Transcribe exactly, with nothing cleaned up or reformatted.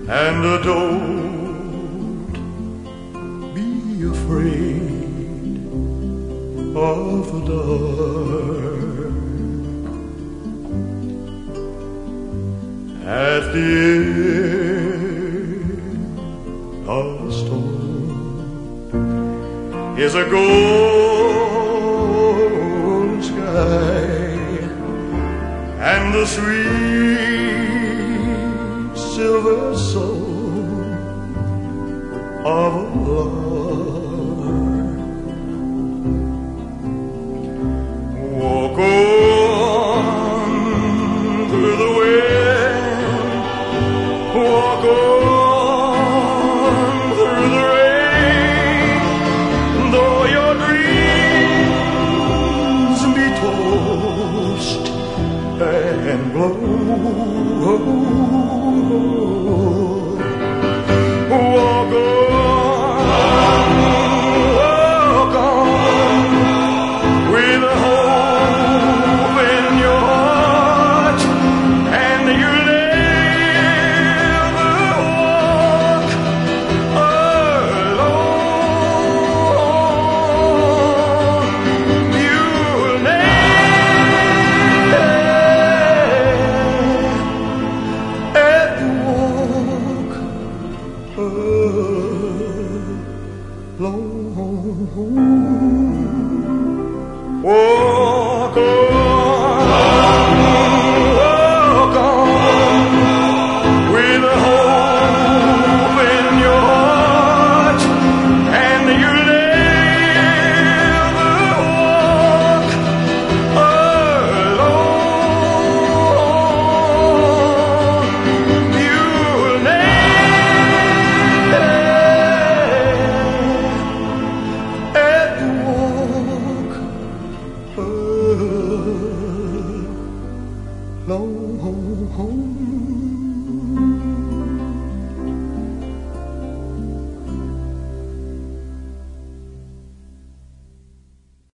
and don't be afraid of the dark. At the end of the storm is a golden sky and the sweet silver soul of a lark. Walk on through the wind, walk on through the rain, though your dreams be tossed and blow. Walk on, walk on, with a hope in your heart, and you'll never walk alone. You'll never walk alone. Walk on, walk on, with a hope in your heart, and you'll never walk alone. You'll never walk alone.